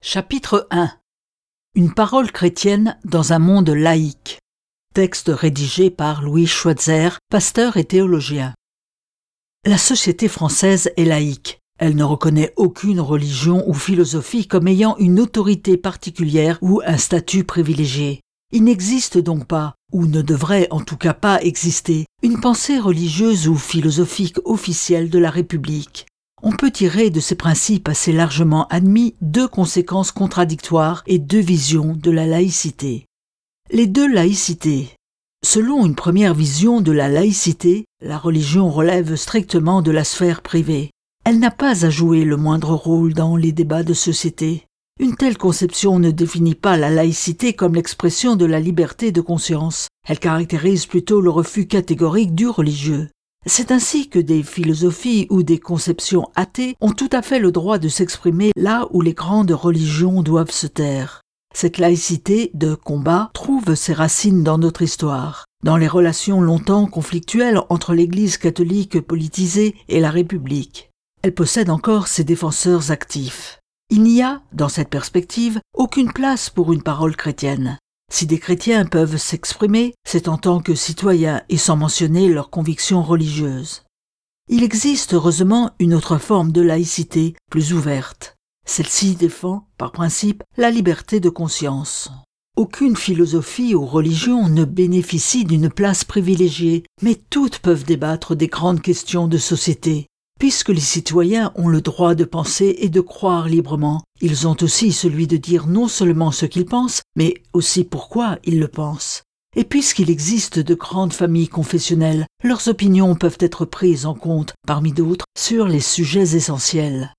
Chapitre 1. Une parole chrétienne dans un monde laïque. Texte rédigé par Louis Schweitzer, pasteur et théologien. La société française est laïque. Elle ne reconnaît aucune religion ou philosophie comme ayant une autorité particulière ou un statut privilégié. Il n'existe donc pas, ou ne devrait en tout cas pas exister, une pensée religieuse ou philosophique officielle de la République. On peut tirer de ces principes assez largement admis deux conséquences contradictoires et deux visions de la laïcité. Les deux laïcités. Selon une première vision de la laïcité, la religion relève strictement de la sphère privée. Elle n'a pas à jouer le moindre rôle dans les débats de société. Une telle conception ne définit pas la laïcité comme l'expression de la liberté de conscience. Elle caractérise plutôt le refus catégorique du religieux. C'est ainsi que des philosophies ou des conceptions athées ont tout à fait le droit de s'exprimer là où les grandes religions doivent se taire. Cette laïcité de combat trouve ses racines dans notre histoire, dans les relations longtemps conflictuelles entre l'Église catholique politisée et la République. Elle possède encore ses défenseurs actifs. Il n'y a, dans cette perspective, aucune place pour une parole chrétienne. Si des chrétiens peuvent s'exprimer, c'est en tant que citoyens et sans mentionner leurs convictions religieuses. Il existe heureusement une autre forme de laïcité, plus ouverte. Celle-ci défend, par principe, la liberté de conscience. Aucune philosophie ou religion ne bénéficie d'une place privilégiée, mais toutes peuvent débattre des grandes questions de société. Puisque les citoyens ont le droit de penser et de croire librement, ils ont aussi celui de dire non seulement ce qu'ils pensent, mais aussi pourquoi ils le pensent. Et puisqu'il existe de grandes familles confessionnelles, leurs opinions peuvent être prises en compte, parmi d'autres, sur les sujets essentiels.